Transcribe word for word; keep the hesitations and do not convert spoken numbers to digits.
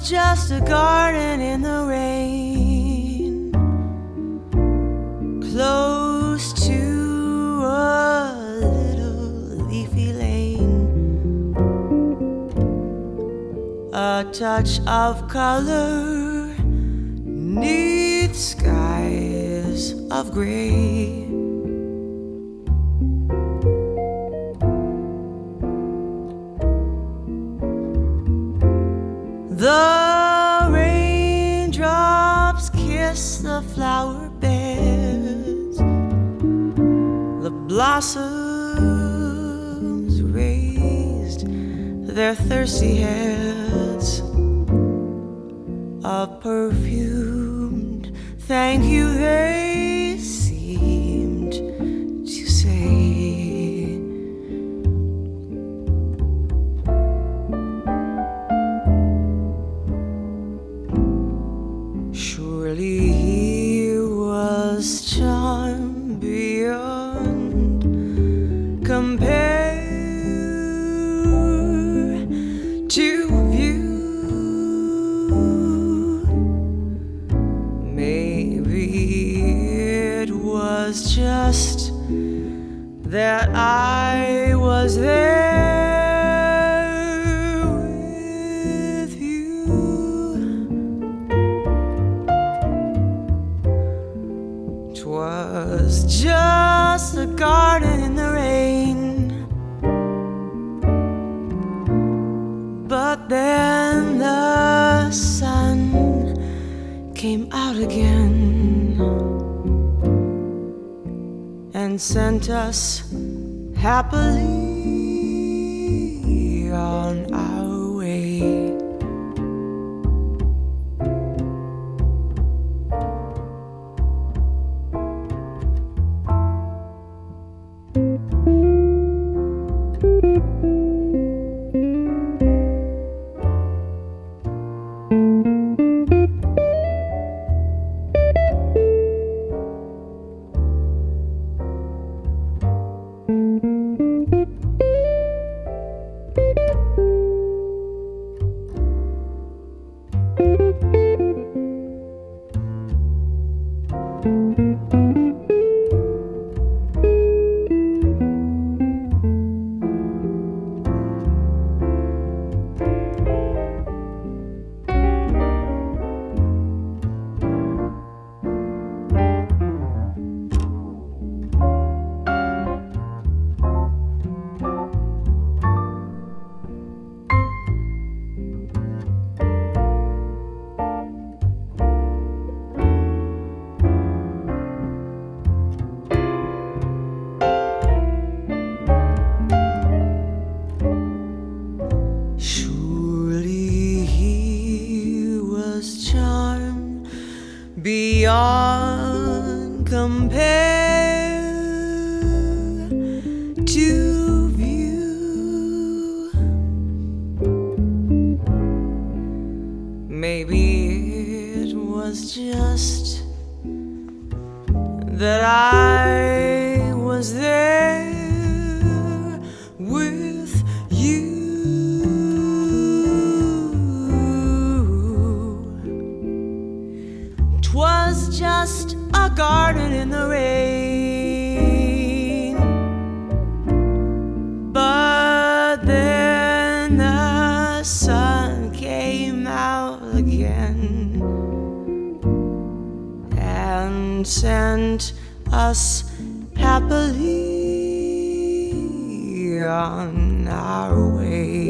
just a garden in the rain, close to a little leafy lane, a touch of color neath skies of gray. The raindrops kiss the flower beds, the blossoms raised their thirsty heads, a perfumed thank you they seemed to say. Surely he was charmed beyond compare to view. Maybe it was just that I was there. Was just a garden in the rain, but then the sun came out again and sent us happily on our way. Beyond compare to view. Maybe it was just that I was there with you. Was just a garden in the rain, but then the sun came out again and sent us happily on our way.